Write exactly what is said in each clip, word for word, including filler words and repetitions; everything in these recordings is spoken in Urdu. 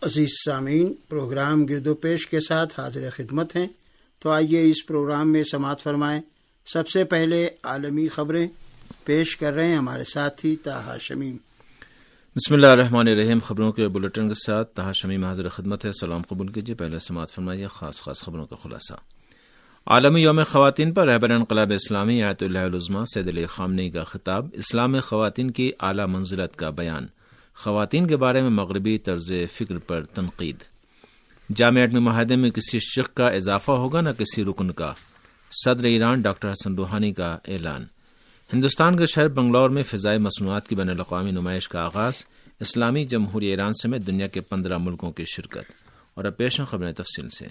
عزیز سامعین، پروگرام گرد و پیش کے ساتھ حاضر خدمت ہیں، تو آئیے اس پروگرام میں سماعت فرمائیں۔ سب سے پہلے عالمی خبریں پیش کر رہے ہیں ہمارے ساتھی طاہا شمیم۔ بسم اللہ الرحمن الرحیم۔ خبروں کے بلیٹن کے ساتھ طاہا شمیم حاضر خدمت ہے۔ سلام قبول کیجیے۔ پہلے سماعت فرمائیے خاص خاص خبروں کا خلاصہ۔ عالمی یوم خواتین پر رہبر انقلاب اسلامی آیت اللہ العظمیٰ سید علی خامنئی کا خطاب، اسلام میں خواتین کی اعلیٰ منزلت کا بیان، خواتین کے بارے میں مغربی طرز فکر پر تنقید، جامع ایٹمی معاہدے میں کسی شق کا اضافہ ہوگا نہ کسی رکن کا، صدر ایران ڈاکٹر حسن روحانی کا اعلان، ہندوستان کے شہر بنگلور میں فضائی مصنوعات کی بین الاقوامی نمائش کا آغاز، اسلامی جمہوریہ ایران سمیت دنیا کے پندرہ ملکوں کی شرکت۔ اور اب پیش ہیں خبریں تفصیل سے۔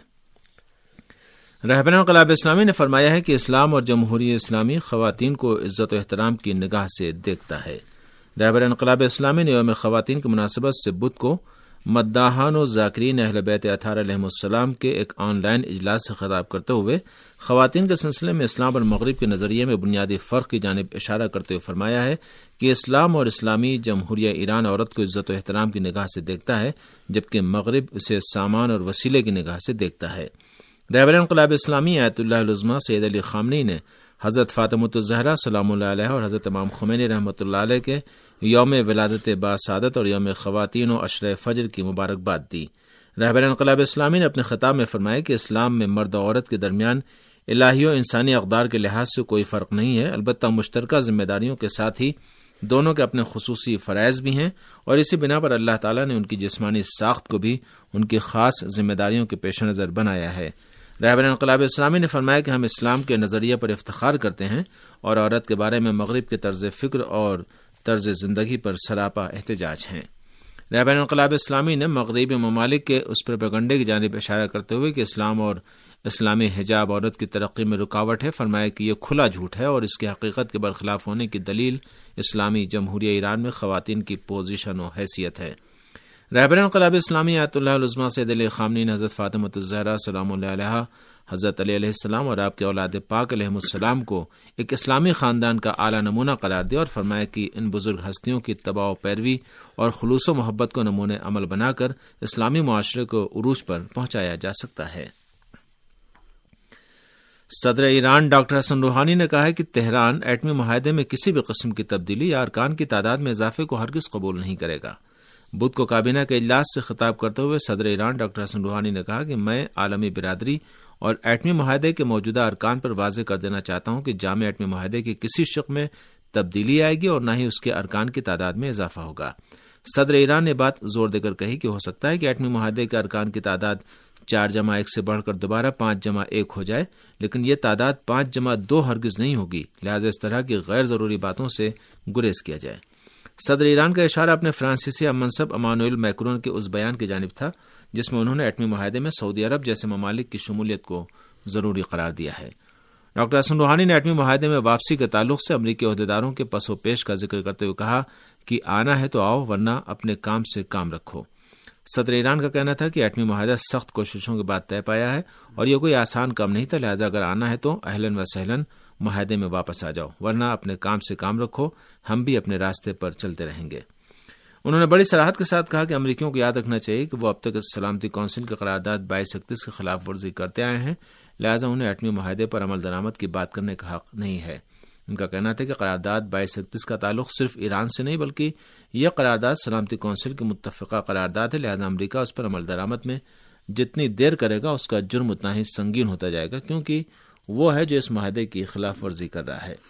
رہبر انقلاب اسلامی نے فرمایا ہے کہ اسلام اور جمہوریہ اسلامی خواتین کو عزت و احترام کی نگاہ سے دیکھتا ہے۔ رہبر انقلاب اسلامی نے یوم خواتین کی مناسبت سے بدھ کو مداحان و ذاکرین اہل بیت اطہار علیہم السلام کے ایک آن لائن اجلاس سے خطاب کرتے ہوئے خواتین کے سلسلے میں اسلام اور مغرب کے نظریے میں بنیادی فرق کی جانب اشارہ کرتے ہوئے فرمایا ہے کہ اسلام اور اسلامی جمہوریہ ایران عورت کو عزت و احترام کی نگاہ سے دیکھتا ہے، جبکہ مغرب اسے سامان اور وسیلے کی نگاہ سے دیکھتا ہے۔ رہبر انقلاب اسلامی آیت اللہ العظمیٰ سید علی خامنئی نے حضرت فاطمۃ الزہرا سلام اللہ علیہ اور حضرت امام خمینی رحمۃ اللہ علیہ کے یوم ولادت باسعادت اور یوم خواتین و عشرہ فجر کی مبارکباد دی۔ رہبر انقلاب اسلامی نے اپنے خطاب میں فرمایا کہ اسلام میں مرد و عورت کے درمیان الہی و انسانی اقدار کے لحاظ سے کوئی فرق نہیں ہے، البتہ مشترکہ ذمہ داریوں کے ساتھ ہی دونوں کے اپنے خصوصی فرائض بھی ہیں، اور اسی بنا پر اللہ تعالیٰ نے ان کی جسمانی ساخت کو بھی ان کی خاص ذمہ داریوں کے پیش نظر بنایا ہے۔ رہبر انقلاب اسلامی نے فرمایا کہ ہم اسلام کے نظریے پر افتخار کرتے ہیں اور عورت کے بارے میں مغرب کے طرز فکر اور طرز زندگی پر سراپا احتجاج ہیں۔ رہبر انقلاب اسلامی نے مغربی ممالک کے اس پروپیگنڈے کی جانب اشارہ کرتے ہوئے کہ اسلام اور اسلامی حجاب عورت کی ترقی میں رکاوٹ ہے، فرمایا کہ یہ کھلا جھوٹ ہے اور اس کی حقیقت کے برخلاف ہونے کی دلیل اسلامی جمہوریہ ایران میں خواتین کی پوزیشن و حیثیت ہے۔ رہبر انقلاب اسلامی آیت اللہ العظمیٰ سید علی خامنئی نے حضرت فاطمۃ الزہرا سلام اللہ علیہ، حضرت علی علیہ السلام اور آپ کے اولاد پاک علیہم السلام کو ایک اسلامی خاندان کا اعلیٰ نمونہ قرار دیا اور فرمایا کہ ان بزرگ ہستیوں کی اتباع و پیروی اور خلوص و محبت کو نمونے عمل بنا کر اسلامی معاشرے کو عروج پر پہنچایا جا سکتا ہے۔ صدر ایران ڈاکٹر حسن روحانی نے کہا ہے کہ تہران ایٹمی معاہدے میں کسی بھی قسم کی تبدیلی یا ارکان کی تعداد میں اضافے کو ہرگز قبول نہیں کرے گا۔ بدھ کو کابینہ کے اجلاس سے خطاب کرتے ہوئے صدر ایران ڈاکٹر حسن روحانی نے کہا کہ میں عالمی برادری اور ایٹمی معاہدے کے موجودہ ارکان پر واضح کر دینا چاہتا ہوں کہ جامع ایٹمی معاہدے کی کسی شق میں تبدیلی آئے گی اور نہ ہی اس کے ارکان کی تعداد میں اضافہ ہوگا۔ صدر ایران نے بات زور دے کر کہی کہ ہو سکتا ہے کہ ایٹمی معاہدے کے ارکان کی تعداد چار جمع ایک سے بڑھ کر دوبارہ پانچ جمع ایک ہو جائے، لیکن یہ تعداد پانچ جمع دو ہرگز نہیں ہوگی، لہٰذا اس طرح کی غیر ضروری باتوں سے گریز کیا جائے۔ صدر ایران کا اشارہ اپنے فرانسیسی ہم منصب امانوئل میکرون کے اس بیان کی جانب تھا جس میں انہوں نے ایٹمی معاہدے میں سعودی عرب جیسے ممالک کی شمولیت کو ضروری قرار دیا ہے۔ ڈاکٹر حسن روحانی نے ایٹمی معاہدے میں واپسی کے تعلق سے امریکی عہدیداروں کے پس و پیش کا ذکر کرتے ہوئے کہا کہ آنا ہے تو آؤ، ورنہ اپنے کام سے کام رکھو۔ صدر ایران کا کہنا تھا کہ ایٹمی معاہدہ سخت کوششوں کے بعد طے پایا ہے اور یہ کوئی آسان کام نہیں تھا، لہٰذا اگر آنا ہے تو اہلاً و سہلاً معاہدے میں واپس آ جاؤ، ورنہ اپنے کام سے کام رکھو، ہم بھی اپنے راستے پر چلتے رہیں گے۔ انہوں نے بڑی صراحت کے ساتھ کہا کہ امریکیوں کو یاد رکھنا چاہیے کہ وہ اب تک سلامتی کونسل کی قرارداد بائیس اکتیس کی خلاف ورزی کرتے آئے ہیں، لہٰذا انہیں ایٹمی معاہدے پر عمل درآمد کی بات کرنے کا حق نہیں ہے۔ ان کا کہنا تھا کہ قرارداد بائیس اکتیس کا تعلق صرف ایران سے نہیں بلکہ یہ قرارداد سلامتی کونسل کی متفقہ قرارداد ہے، لہٰذا امریکہ اس پر عمل درآمد میں جتنی دیر کرے گا اس کا جرم اتنا ہی سنگین ہوتا جائے گا، کیونکہ وہ ہے جو اس معاہدے کی خلاف ورزی کر رہا ہے۔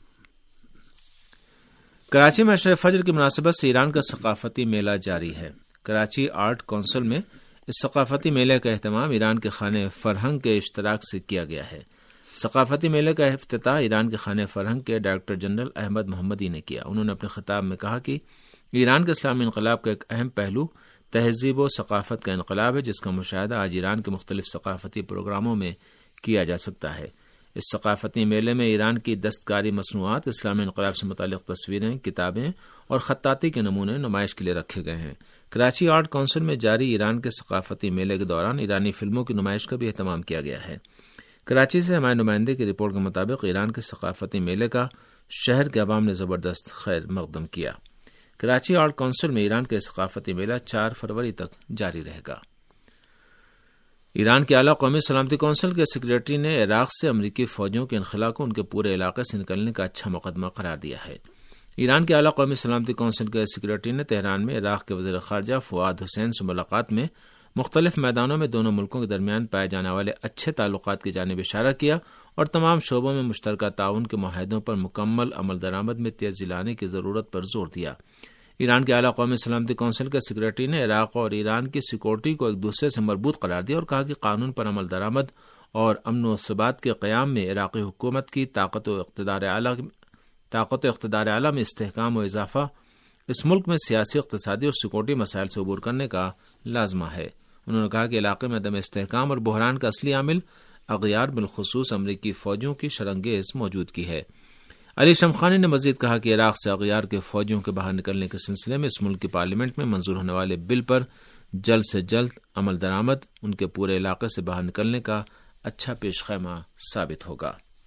کراچی میں عشرہ فجر کی مناسبت سے ایران کا ثقافتی میلہ جاری ہے۔ کراچی آرٹ کونسل میں اس ثقافتی میلے کا اہتمام ایران کے خانہ فرہنگ کے اشتراک سے کیا گیا ہے۔ ثقافتی میلے کا افتتاح ایران کے خانہ فرہنگ کے ڈائریکٹر جنرل احمد محمدی نے کیا۔ انہوں نے اپنے خطاب میں کہا کہ ایران کے اسلامی انقلاب کا ایک اہم پہلو تہذیب و ثقافت کا انقلاب ہے، جس کا مشاہدہ آج ایران کے مختلف ثقافتی پروگراموں میں کیا جا سکتا ہے۔ اس ثقافتی میلے میں ایران کی دستکاری مصنوعات، اسلامی انقلاب سے متعلق تصویریں، کتابیں اور خطاطی کے نمونے نمائش کے لیے رکھے گئے ہیں۔ کراچی آرٹ کونسل میں جاری ایران کے ثقافتی میلے کے دوران ایرانی فلموں کی نمائش کا بھی اہتمام کیا گیا ہے۔ کراچی سے ہمارے نمائندے کی رپورٹ کے مطابق ایران کے ثقافتی میلے کا شہر کے عوام نے زبردست خیر مقدم کیا۔ کراچی آرٹ کونسل میں ایران کا ثقافتی میلہ چار فروری تک جاری رہے گا۔ ایران کے اعلیٰ قومی سلامتی کونسل کے سیکریٹری نے عراق سے امریکی فوجوں کے انخلا کو ان کے پورے علاقے سے نکلنے کا اچھا مقدمہ قرار دیا ہے۔ ایران کے اعلیٰ قومی سلامتی کونسل کے سیکریٹری نے تہران میں عراق کے وزیر خارجہ فواد حسین سے ملاقات میں مختلف میدانوں میں دونوں ملکوں کے درمیان پائے جانے والے اچھے تعلقات کی جانب اشارہ کیا اور تمام شعبوں میں مشترکہ تعاون کے معاہدوں پر مکمل عمل درآمد میں تیزی لانے کی ضرورت پر زور دیا۔ ایران کے اعلیٰ قومی سلامتی کونسل کے سیکریٹری نے عراق اور ایران کی سیکورٹی کو ایک دوسرے سے مربوط قرار دیا اور کہا کہ قانون پر عمل درآمد اور امن و ثبات کے قیام میں عراقی حکومت کی طاقت و اقتدار اعلیٰ طاقت و اقتدار اعلیٰ میں استحکام و اضافہ اس ملک میں سیاسی، اقتصادی اور سیکورٹی مسائل سے عبور کرنے کا لازمہ ہے۔ انہوں نے کہا کہ علاقے میں عدم استحکام اور بحران کا اصلی عامل اغیار بالخصوص امریکی فوجوں کی شرانگیز موجودگی ہے۔ علی شمخانی نے مزید کہا کہ عراق سے اغیار کے فوجوں کے باہر نکلنے کے سلسلے میں اس ملک کی پارلیمنٹ میں منظور ہونے والے بل پر جلد سے جلد عمل درآمد ان کے پورے علاقے سے باہر نکلنے کا اچھا پیش خیمہ ثابت ہوگا۔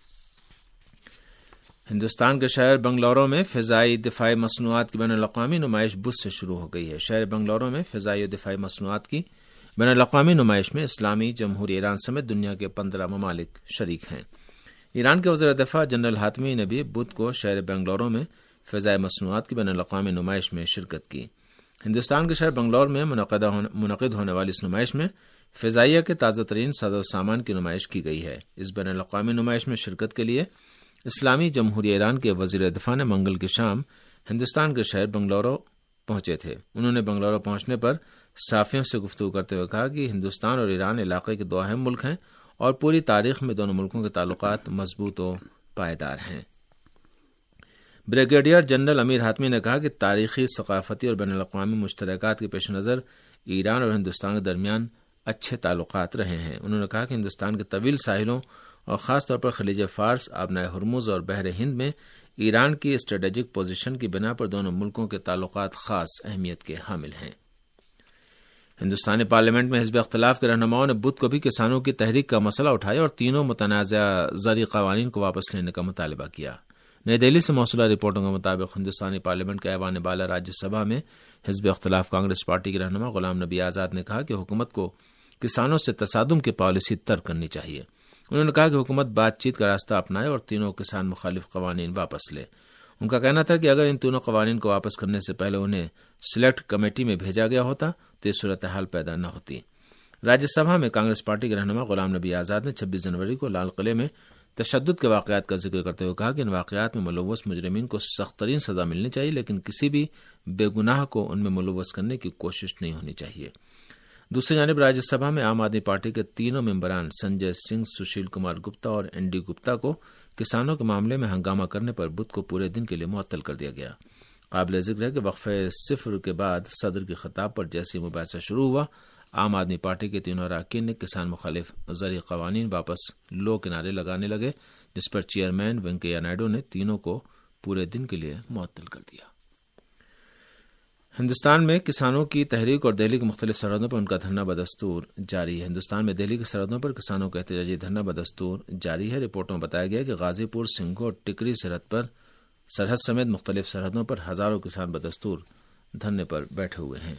ہندوستان کے شہر بنگلورو میں فضائی دفاعی مصنوعات کی بین الاقوامی نمائش بدھ سے شروع ہو گئی ہے۔ شہر بنگلورو میں فضائی و دفاعی مصنوعات کی بین الاقوامی نمائش میں اسلامی جمہوری ایران سمیت دنیا کے پندرہ ممالک شریک ہیں۔ ایران کے وزیر دفاع جنرل حاتمی نے بھی بدھ کو شہر بنگلورو میں فضائی مصنوعات کی بین الاقوامی نمائش میں شرکت کی۔ ہندوستان کے شہر بنگلور میں منعقد ہونے والی اس نمائش میں فضائیہ کے تازہ ترین ساز و سامان کی نمائش کی گئی ہے۔ اس بین الاقوامی نمائش میں شرکت کے لیے اسلامی جمہوریہ ایران کے وزیر دفاع نے منگل کی شام ہندوستان کے شہر بنگلورو پہنچے تھے۔ انہوں نے بنگلورو پہنچنے پر صحافیوں سے گفتگو کرتے ہوئے کہا کہ ہندوستان اور ایران علاقے کے دو اہم ملک ہیں اور پوری تاریخ میں دونوں ملکوں کے تعلقات مضبوط و پائیدار ہیں۔ بریگیڈیئر جنرل امیر حاتمی نے کہا کہ تاریخی، ثقافتی اور بین الاقوامی مشترکات کے پیش نظر ایران اور ہندوستان کے درمیان اچھے تعلقات رہے ہیں۔ انہوں نے کہا کہ ہندوستان کے طویل ساحلوں اور خاص طور پر خلیج فارس، آبنائے ہرمز اور بحر ہند میں ایران کی اسٹریٹجک پوزیشن کی بنا پر دونوں ملکوں کے تعلقات خاص اہمیت کے حامل ہیں۔ ہندوستانی پارلیمنٹ میں حزب اختلاف کے رہنماؤں نے بدھ کو بھی کسانوں کی تحریک کا مسئلہ اٹھایا اور تینوں متنازع زرعی قوانین کو واپس لینے کا مطالبہ کیا۔ نئی دہلی سے موصولہ رپورٹوں کے مطابق ہندوستانی پارلیمنٹ کے ایوان بالا راجیہ سبھا میں حزب اختلاف کانگریس پارٹی کے رہنما غلام نبی آزاد نے کہا کہ حکومت کو کسانوں سے تصادم کی پالیسی ترک کرنی چاہیے۔ انہوں نے کہا کہ حکومت بات چیت کا راستہ اپنائے اور تینوں کسان مخالف قوانین واپس لے۔ ان کا کہنا تھا کہ اگر ان تینوں قوانین کو واپس کرنے سے پہلے انہیں سلیکٹ کمیٹی میں بھیجا گیا ہوتا تو یہ صورتحال پیدا نہ ہوتی۔ راجیہ سبھا میں کانگریس پارٹی کے رہنما غلام نبی آزاد نے چھبیس جنوری کو لال قلعے میں تشدد کے واقعات کا ذکر کرتے ہوئے کہا کہ ان واقعات میں ملوث مجرمین کو سخت ترین سزا ملنی چاہیے، لیکن کسی بھی بے گناہ کو ان میں ملوث کرنے کی کوشش نہیں ہونی چاہیے۔ دوسری جانب راجیہ سبھا میں عام آدمی پارٹی کے تینوں ممبران سنجے سنگھ، سشیل کمار گپتا اور این ڈی گپتا کو کسانوں کے معاملے میں ہنگامہ کرنے پر بدھ کو پورے دن کے لیے معطل کر دیا گیا۔ قابل ذکر ہے کہ وقفے صفر کے بعد صدر کے خطاب پر جیسے مباحثہ شروع ہوا، عام آدمی پارٹی کے تینوں اراکین نے کسان مخالف زرعی قوانین واپس لو کنارے لگانے لگے، جس پر چیئرمین وینکیا نائیڈو نے تینوں کو پورے دن کے لیے معطل کر دیا۔ ہندوستان میں کسانوں کی تحریک اور دہلی کی مختلف سرحدوں پر ان کا دھرنا بدستور جاری ہے۔ ہندوستان میں دہلی کی سرحدوں پر کسانوں کا احتجاجی دھرنا بدستور جاری ہے۔ رپورٹوں میں بتایا گیا کہ غازی پور، سنگھو اور ٹکری سرحد پر سرحد سمیت مختلف سرحدوں پر ہزاروں کسان بدستور دھرنے پر بیٹھے ہوئے ہیں۔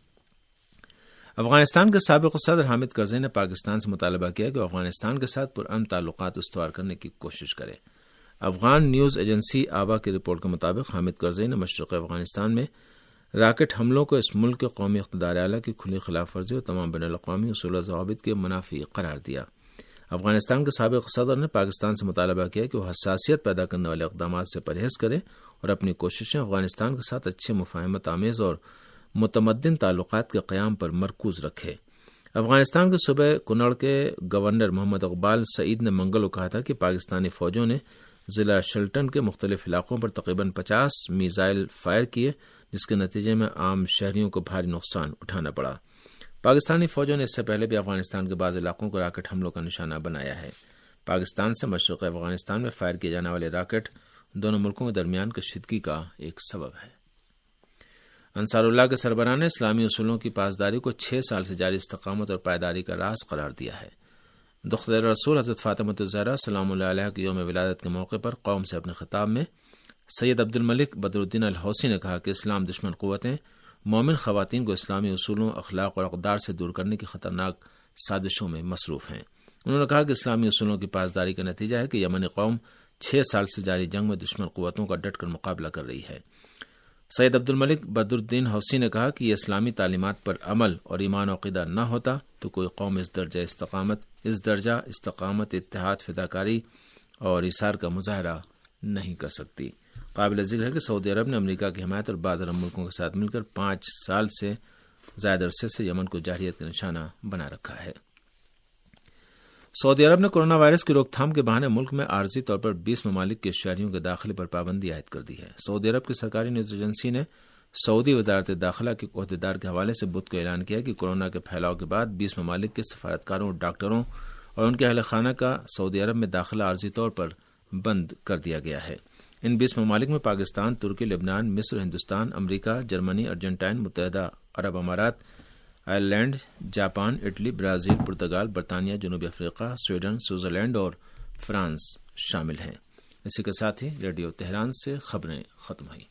افغانستان کے سابق صدر حامد کرزئی نے پاکستان سے مطالبہ کیا کہ افغانستان کے ساتھ پرامن تعلقات استوار کرنے کی کوشش کرے۔ افغان نیوز ایجنسی آبا کی رپورٹ کے مطابق حامد کرزئی نے مشرق افغانستان میں راکٹ حملوں کو اس ملک کے قومی اقتدار اعلیٰ کی کھلی خلاف ورزی اور تمام بین الاقوامی اصول و ضوابط کے منافی قرار دیا۔ افغانستان کے سابق صدر نے پاکستان سے مطالبہ کیا کہ وہ حساسیت پیدا کرنے والے اقدامات سے پرہیز کرے اور اپنی کوششیں افغانستان کے ساتھ اچھے مفاہمت آمیز اور متمدن تعلقات کے قیام پر مرکوز رکھے۔ افغانستان کے صوبے کنڑ کے گورنر محمد اقبال سعید نے منگل کو کہا تھا کہ پاکستانی فوجوں نے ضلع شلٹن کے مختلف علاقوں پر تقریباً پچاس میزائل فائر کیے، جس کے نتیجے میں عام شہریوں کو بھاری نقصان اٹھانا پڑا۔ پاکستانی فوجوں نے اس سے پہلے بھی افغانستان کے بعض علاقوں کو راکٹ حملوں کا نشانہ بنایا ہے۔ پاکستان سے مشرق افغانستان میں فائر کیے جانے والے راکٹ دونوں ملکوں کے درمیان کشیدگی کا ایک سبب ہے۔ انصار اللہ کے سربراہ نے اسلامی اصولوں کی پاسداری کو چھ سال سے جاری استقامت اور پائیداری کا راز قرار دیا ہے۔ دختر رسول حضرت فاطمہ الزہرا سلام اللہ علیہ کے یوم ولادت کے موقع پر قوم سے اپنے خطاب میں سید عبد الملک بدر الدین الحوثی نے کہا کہ اسلام دشمن قوتیں مومن خواتین کو اسلامی اصولوں، اخلاق اور اقدار سے دور کرنے کی خطرناک سازشوں میں مصروف ہیں۔ انہوں نے کہا کہ اسلامی اصولوں کی پاسداری کا نتیجہ ہے کہ یمنی قوم چھ سال سے جاری جنگ میں دشمن قوتوں کا ڈٹ کر مقابلہ کر رہی ہے۔ سید عبد الملک بدر الدین حوثی نے کہا کہ یہ اسلامی تعلیمات پر عمل اور ایمان و عقیدہ نہ ہوتا تو کوئی قوم اس درجہ استقامت اس درجہ استقامت اتحاد، فداکاری اور ایثار کا مظاہرہ نہیں کر سکتی۔ قابل ذکر ہے کہ سعودی عرب نے امریکہ کی حمایت اور بعض عرب ملکوں کے ساتھ مل کر پانچ سال سے زائد عرصے سے یمن کو جارحیت کا نشانہ بنا رکھا ہے۔ سعودی عرب نے کورونا وائرس کی روک تھام کے بہانے ملک میں عارضی طور پر بیس ممالک کے شہریوں کے داخلے پر پابندی عائد کر دی ہے۔ سعودی عرب کی سرکاری نیوز ایجنسی نے سعودی وزارت داخلہ کے عہدیدار کے حوالے سے بدھ کو اعلان کیا کہ کورونا کے پھیلاؤ کے بعد بیس ممالک کے سفارتکاروں اور ڈاکٹروں اور ان کے اہل خانہ کا سعودی عرب میں داخلہ عارضی طور پر بند کر دیا گیا ہے۔ ان بیس ممالک میں پاکستان، ترکی، لبنان، مصر، ہندوستان، امریکہ، جرمنی، ارجنٹائن، متحدہ عرب امارات، Ireland, Japan, Italy, Brazil, Portugal, برطانیہ، جنوبی افریقہ، سویڈن، سوئٹزرلینڈ اور فرانس شامل ہیں۔ اسی کے ساتھ ہی ریڈیو تہران سے خبریں ختم ہوئیں۔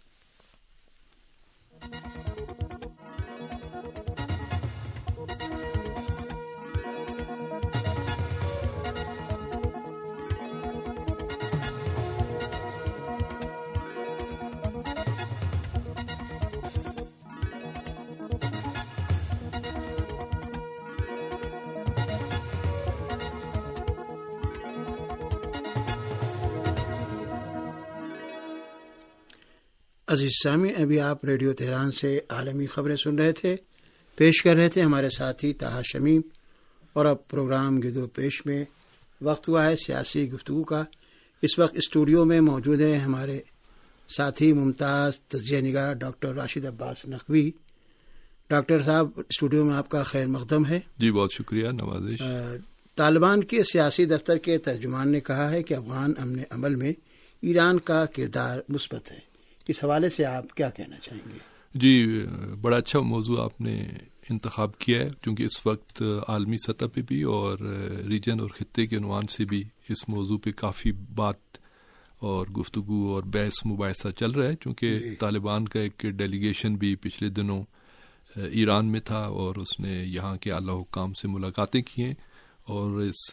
عزیز سامع، ابھی آپ ریڈیو تہران سے عالمی خبریں سن رہے تھے، پیش کر رہے تھے ہمارے ساتھی طاہر شمیم، اور اب پروگرام گرد و پیش میں وقت ہوا ہے سیاسی گفتگو کا۔ اس وقت اسٹوڈیو میں موجود ہیں ہمارے ساتھی ممتاز تجزیہ نگار ڈاکٹر راشد عباس نقوی۔ ڈاکٹر صاحب، اسٹوڈیو میں آپ کا خیر مقدم ہے۔ جی بہت شکریہ، نوازش۔ طالبان کے سیاسی دفتر کے ترجمان نے کہا ہے کہ افغان امن عمل میں ایران کا کردار مثبت ہے، اس حوالے سے آپ کیا کہنا چاہیں گے؟ جی بڑا اچھا موضوع آپ نے انتخاب کیا ہے، کیونکہ اس وقت عالمی سطح پہ بھی اور ریجن اور خطے کے عنوان سے بھی اس موضوع پہ کافی بات اور گفتگو اور بحث مباحثہ چل رہا ہے، کیونکہ طالبان کا ایک ڈیلیگیشن بھی پچھلے دنوں ایران میں تھا اور اس نے یہاں کے اعلیٰ حکام سے ملاقاتیں کی ہیں، اور اس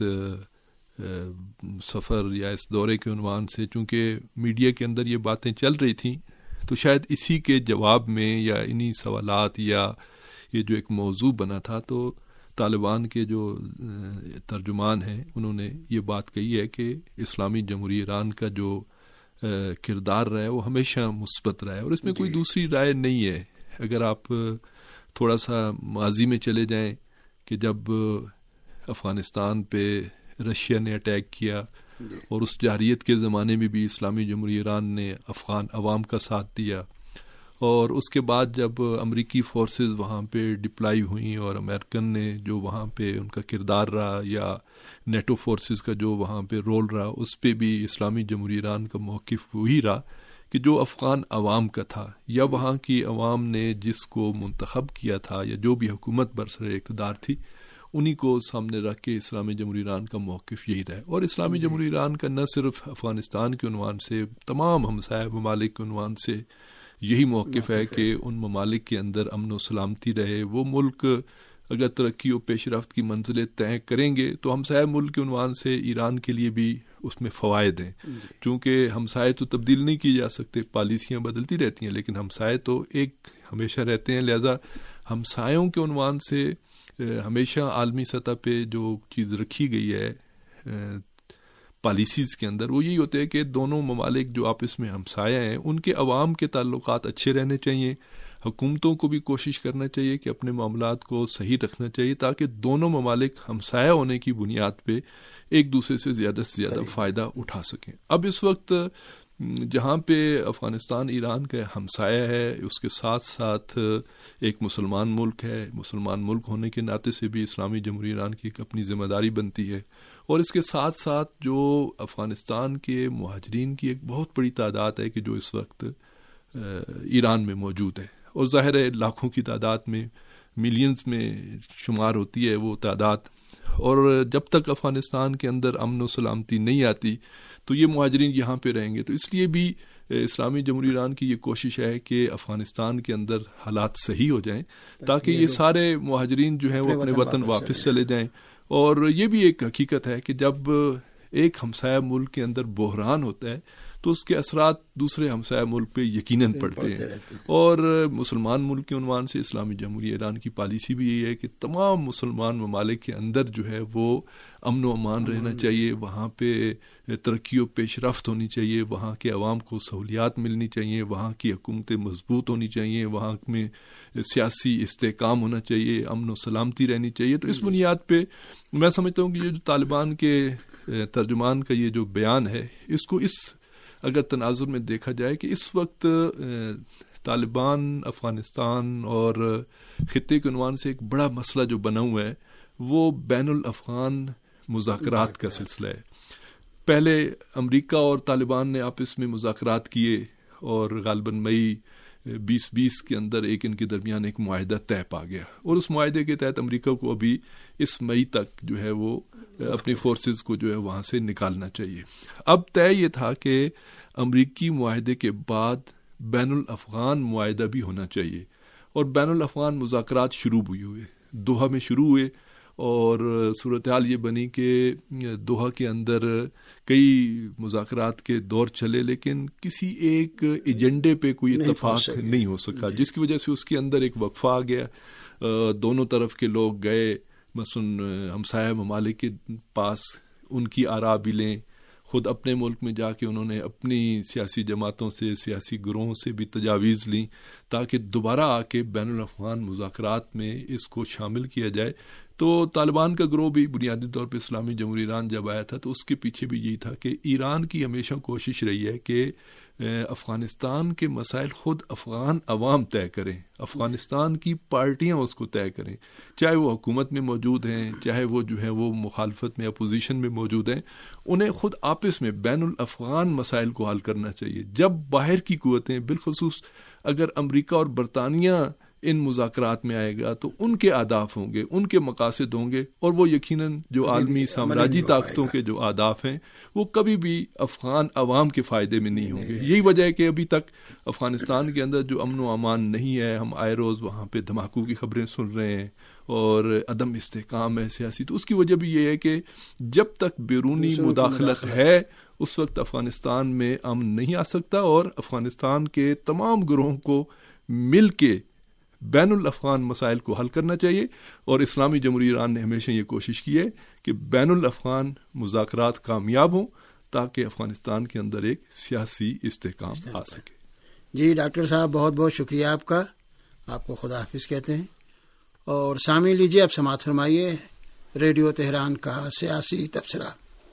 سفر یا اس دورے کے عنوان سے چونکہ میڈیا کے اندر یہ باتیں چل رہی تھیں، تو شاید اسی کے جواب میں یا انہی سوالات یا یہ جو ایک موضوع بنا تھا، تو طالبان کے جو ترجمان ہیں انہوں نے یہ بات کہی ہے کہ اسلامی جمہوریہ ایران کا جو کردار رہا ہے وہ ہمیشہ مثبت رہا ہے، اور اس میں کوئی دوسری رائے نہیں ہے۔ اگر آپ تھوڑا سا ماضی میں چلے جائیں کہ جب افغانستان پہ رشیا نے اٹیک کیا اور اس جارحیت کے زمانے میں بھی اسلامی جمہوریہ ایران نے افغان عوام کا ساتھ دیا، اور اس کے بعد جب امریکی فورسز وہاں پہ ڈپلائی ہوئیں اور امریکن نے جو وہاں پہ ان کا کردار رہا یا نیٹو فورسز کا جو وہاں پہ رول رہا، اس پہ بھی اسلامی جمہوریہ ایران کا موقف وہی رہا کہ جو افغان عوام کا تھا یا وہاں کی عوام نے جس کو منتخب کیا تھا یا جو بھی حکومت برسر اقتدار تھی، انہی کو سامنے رکھ کے اسلامی جمہوریہ ایران کا موقف یہی رہا ہے۔ اور اسلامی جمہوریہ ایران کا نہ صرف افغانستان کے عنوان سے، تمام ہمسایہ ممالک کے عنوان سے یہی موقف ہے کہ ان ممالک کے اندر امن و سلامتی رہے۔ وہ ملک اگر ترقی و پیش رفت کی منزلیں طے کریں گے تو ہمسایہ ملک کے عنوان سے ایران کے لیے بھی اس میں فوائد ہیں، چونکہ ہمسائے تو تبدیل نہیں کی جا سکتے، پالیسیاں بدلتی رہتی ہیں، لیکن ہمسائے تو ایک ہمیشہ رہتے ہیں۔ لہذا ہمسایوں کے عنوان سے ہمیشہ عالمی سطح پہ جو چیز رکھی گئی ہے پالیسیز کے اندر، وہ یہی ہوتے ہیں کہ دونوں ممالک جو آپس میں ہمسایہ ہیں ان کے عوام کے تعلقات اچھے رہنے چاہیے۔ حکومتوں کو بھی کوشش کرنا چاہیے کہ اپنے معاملات کو صحیح رکھنا چاہیے تاکہ دونوں ممالک ہمسایہ ہونے کی بنیاد پہ ایک دوسرے سے زیادہ سے زیادہ فائدہ اٹھا سکیں۔ اب اس وقت جہاں پہ افغانستان ایران کا ہمسایہ ہے، اس کے ساتھ ساتھ ایک مسلمان ملک ہے، مسلمان ملک ہونے کے ناطے سے بھی اسلامی جمہوریہ ایران کی ایک اپنی ذمہ داری بنتی ہے، اور اس کے ساتھ ساتھ جو افغانستان کے مہاجرین کی ایک بہت بڑی تعداد ہے کہ جو اس وقت ایران میں موجود ہے، اور ظاہر ہے لاکھوں کی تعداد میں، ملینز میں شمار ہوتی ہے وہ تعداد، اور جب تک افغانستان کے اندر امن و سلامتی نہیں آتی تو یہ مہاجرین یہاں پہ رہیں گے۔ تو اس لیے بھی اسلامی جمہوریہ ایران کی یہ کوشش ہے کہ افغانستان کے اندر حالات صحیح ہو جائیں تاکہ یہ سارے مہاجرین جو ہیں وہ اپنے وطن واپس چلے جائیں. اور یہ بھی ایک حقیقت ہے کہ جب ایک ہمسایہ ملک کے اندر بحران ہوتا ہے تو اس کے اثرات دوسرے ہمسایہ ملک پہ یقیناً پڑتے ہیں. اور مسلمان ملک کے عنوان سے اسلامی جمہوریہ ایران کی پالیسی بھی یہی ہے کہ تمام مسلمان ممالک کے اندر جو ہے وہ امن و امان رہنا چاہیے, وہاں پہ ترقی و پیش رفت ہونی چاہیے, وہاں کے عوام کو سہولیات ملنی چاہیے, وہاں کی حکومتیں مضبوط ہونی چاہیے, وہاں میں سیاسی استحکام ہونا چاہیے, امن و سلامتی رہنی چاہیے. تو اس بنیاد پہ میں سمجھتا ہوں کہ یہ جو طالبان کے ترجمان کا یہ جو بیان ہے اس کو اس اگر تناظر میں دیکھا جائے کہ اس وقت طالبان افغانستان اور خطے کے عنوان سے ایک بڑا مسئلہ جو بنا ہوا ہے وہ بین الافغان مذاکرات کا سلسلہ ہے. پہلے امریکہ اور طالبان نے آپس میں مذاکرات کیے اور غالباً مئی بیس بیس کے اندر ایک ان کے درمیان ایک معاہدہ طے پا گیا, اور اس معاہدے کے تحت امریکہ کو ابھی اس مئی تک جو ہے وہ اپنی فورسز کو جو ہے وہاں سے نکالنا چاہیے. اب طے یہ تھا کہ امریکی معاہدے کے بعد بین الافغان معاہدہ بھی ہونا چاہیے, اور بین الافغان مذاکرات شروع بھی ہوئے, دوحہ میں شروع ہوئے, اور صورتحال یہ بنی کہ دوحہ کے اندر کئی مذاکرات کے دور چلے لیکن کسی ایک ایجنڈے پہ کوئی اتفاق نہیں ہو سکا, جس کی وجہ سے اس کے اندر ایک وقفہ آ گیا. دونوں طرف کے لوگ گئے مثلاً ہمسایہ ممالک کے پاس, ان کی آراء بھی لیں, خود اپنے ملک میں جا کے انہوں نے اپنی سیاسی جماعتوں سے سیاسی گروہوں سے بھی تجاویز لیں تاکہ دوبارہ آ کے بین الافغان مذاکرات میں اس کو شامل کیا جائے. تو طالبان کا گروہ بھی بنیادی طور پہ اسلامی جمہوریہ ایران جب آیا تھا تو اس کے پیچھے بھی یہی تھا کہ ایران کی ہمیشہ کوشش رہی ہے کہ افغانستان کے مسائل خود افغان عوام طے کریں, افغانستان کی پارٹیاں اس کو طے کریں, چاہے وہ حکومت میں موجود ہیں چاہے وہ جو ہے وہ مخالفت میں اپوزیشن میں موجود ہیں, انہیں خود آپس میں بین الافغان مسائل کو حل کرنا چاہیے. جب باہر کی قوتیں بالخصوص اگر امریکہ اور برطانیہ ان مذاکرات میں آئے گا تو ان کے اہداف ہوں گے, ان کے مقاصد ہوں گے, اور وہ یقیناً جو عالمی سامراجی طاقتوں کے جو اہداف ہیں وہ کبھی بھی افغان عوام کے فائدے میں نہیں ہوں گے. یہی وجہ ہے کہ ابھی تک افغانستان کے اندر جو امن و امان نہیں ہے, ہم آئے روز وہاں پہ دھماکوں کی خبریں سن رہے ہیں اور عدم استحکام ہے سیاسی. تو اس کی وجہ بھی یہ ہے کہ جب تک بیرونی مداخلت ہے اس وقت افغانستان میں امن نہیں آ سکتا, اور افغانستان کے تمام گروہوں کو مل کے بین الافغان مسائل کو حل کرنا چاہیے. اور اسلامی جمہوریہ ایران نے ہمیشہ یہ کوشش کی ہے کہ بین الافغان مذاکرات کامیاب ہوں تاکہ افغانستان کے اندر ایک سیاسی استحکام آ سکے. جی ڈاکٹر صاحب بہت بہت شکریہ آپ کا, آپ کو خدا حافظ کہتے ہیں. اور سامعین لیجیے اب سماعت فرمائیے ریڈیو تہران کا سیاسی تبصرہ.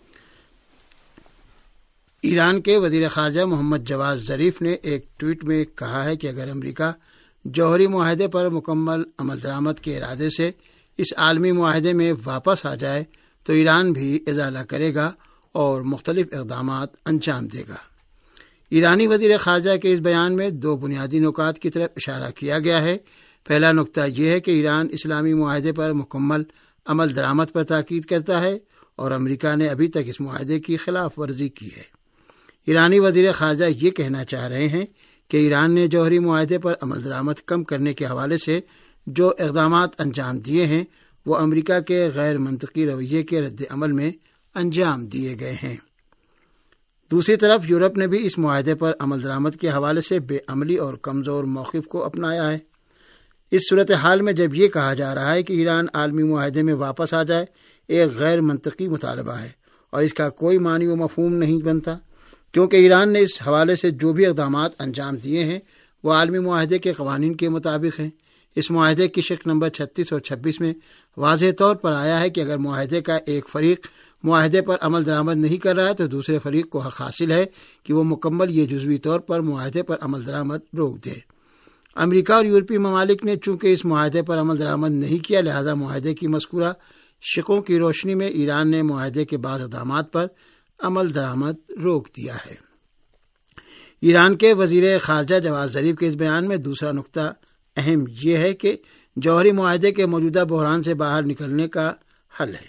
ایران کے وزیر خارجہ محمد جواد ظریف نے ایک ٹویٹ میں کہا ہے کہ اگر امریکہ جوہری معاہدے پر مکمل عمل درآمد کے ارادے سے اس عالمی معاہدے میں واپس آ جائے تو ایران بھی ازالہ کرے گا اور مختلف اقدامات انجام دے گا. ایرانی وزیر خارجہ کے اس بیان میں دو بنیادی نکات کی طرف اشارہ کیا گیا ہے. پہلا نکتہ یہ ہے کہ ایران اسلامی معاہدے پر مکمل عمل درآمد پر تاکید کرتا ہے اور امریکہ نے ابھی تک اس معاہدے کی خلاف ورزی کی ہے. ایرانی وزیر خارجہ یہ کہنا چاہ رہے ہیں کہ ایران نے جوہری معاہدے پر عمل درآمد کم کرنے کے حوالے سے جو اقدامات انجام دیے ہیں وہ امریکہ کے غیر منطقی رویے کے رد عمل میں انجام دیے گئے ہیں. دوسری طرف یورپ نے بھی اس معاہدے پر عمل درآمد کے حوالے سے بے عملی اور کمزور موقف کو اپنایا ہے. اس صورتحال میں جب یہ کہا جا رہا ہے کہ ایران عالمی معاہدے میں واپس آ جائے ایک غیر منطقی مطالبہ ہے اور اس کا کوئی معنی و مفہوم نہیں بنتا, کیونکہ ایران نے اس حوالے سے جو بھی اقدامات انجام دیے ہیں وہ عالمی معاہدے کے قوانین کے مطابق ہیں. اس معاہدے کی شق نمبر چھتیس اور چھبیس میں واضح طور پر آیا ہے کہ اگر معاہدے کا ایک فریق معاہدے پر عمل درآمد نہیں کر رہا ہے تو دوسرے فریق کو حق حاصل ہے کہ وہ مکمل یا جزوی طور پر معاہدے پر عمل درآمد روک دے. امریکہ اور یورپی ممالک نے چونکہ اس معاہدے پر عمل درآمد نہیں کیا, لہذا معاہدے کی مذکورہ شقوں کی روشنی میں ایران نے معاہدے کے بعض اقدامات پر عمل درآمد روک دیا ہے. ایران کے وزیر خارجہ جواد ظریف کے اس بیان میں دوسرا نقطہ اہم یہ ہے کہ جوہری معاہدے کے موجودہ بحران سے باہر نکلنے کا حل ہے.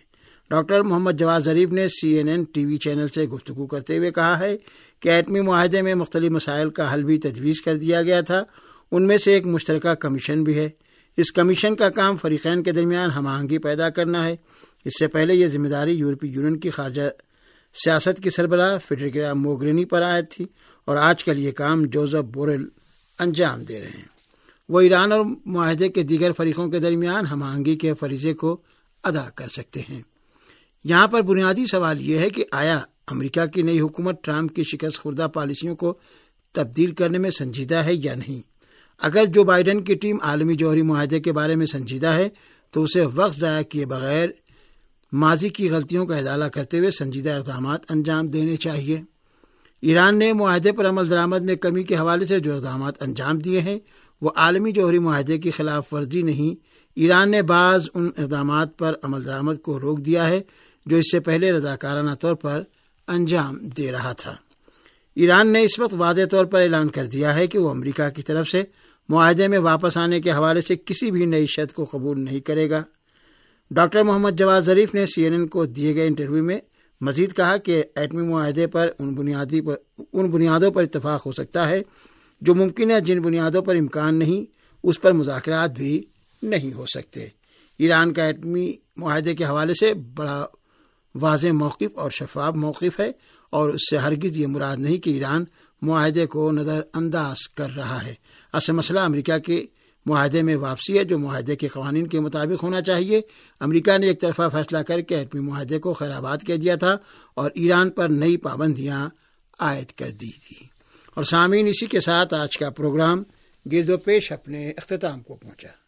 ڈاکٹر محمد جواد ظریف نے C N N T V channel سے گفتگو کرتے ہوئے کہا ہے کہ ایٹمی معاہدے میں مختلف مسائل کا حل بھی تجویز کر دیا گیا تھا، ان میں سے ایک مشترکہ کمیشن بھی ہے۔ اس کمیشن کا کام فریقین کے درمیان ہم آہنگی پیدا کرنا ہے۔ اس سے پہلے یہ ذمہ داری یورپی یونین کی خارجہ سیاست کی سربراہ فیڈریکا موگرینی پر عائد تھی، اور آج کل یہ کام جوزف بوریل انجام دے رہے ہیں۔ وہ ایران اور معاہدے کے دیگر فریقوں کے درمیان ہم آہنگی کے فریضے کو ادا کر سکتے ہیں۔ یہاں پر بنیادی سوال یہ ہے کہ آیا امریکہ کی نئی حکومت ٹرمپ کی شکست خوردہ پالیسیوں کو تبدیل کرنے میں سنجیدہ ہے یا نہیں؟ اگر جو بائیڈن کی ٹیم عالمی جوہری معاہدے کے بارے میں سنجیدہ ہے تو اسے وقت ضائع کیے بغیر ماضی کی غلطیوں کا ازالہ کرتے ہوئے سنجیدہ اقدامات انجام دینے چاہیے۔ ایران نے معاہدے پر عمل درآمد میں کمی کے حوالے سے جو اقدامات انجام دیے ہیں وہ عالمی جوہری معاہدے کی خلاف ورزی نہیں، ایران نے بعض ان اقدامات پر عمل درآمد کو روک دیا ہے جو اس سے پہلے رضاکارانہ طور پر انجام دے رہا تھا۔ ایران نے اس وقت واضح طور پر اعلان کر دیا ہے کہ وہ امریکہ کی طرف سے معاہدے میں واپس آنے کے حوالے سے کسی بھی نئی شرط کو قبول نہیں کرے گا۔ ڈاکٹر محمد جواد ظریف نے سی این این کو دیے گئے انٹرویو میں مزید کہا کہ ایٹمی معاہدے پر ان بنیادی پر ان بنیادوں پر اتفاق ہو سکتا ہے جو ممکن ہے، جن بنیادوں پر امکان نہیں اس پر مذاکرات بھی نہیں ہو سکتے۔ ایران کا ایٹمی معاہدے کے حوالے سے بڑا واضح موقف اور شفاف موقف ہے، اور اس سے ہرگز یہ مراد نہیں کہ ایران معاہدے کو نظر انداز کر رہا ہے۔ اصل مسئلہ امریکہ کے معاہدے میں واپسی ہے جو معاہدے کے قوانین کے مطابق ہونا چاہیے۔ امریکہ نے ایک طرفہ فیصلہ کر کے ایٹمی معاہدے کو خیرآباد کہہ دیا تھا اور ایران پر نئی پابندیاں عائد کر دی تھی۔ اور سامعین، اسی کے ساتھ آج کا پروگرام گرد و پیش اپنے اختتام کو پہنچا۔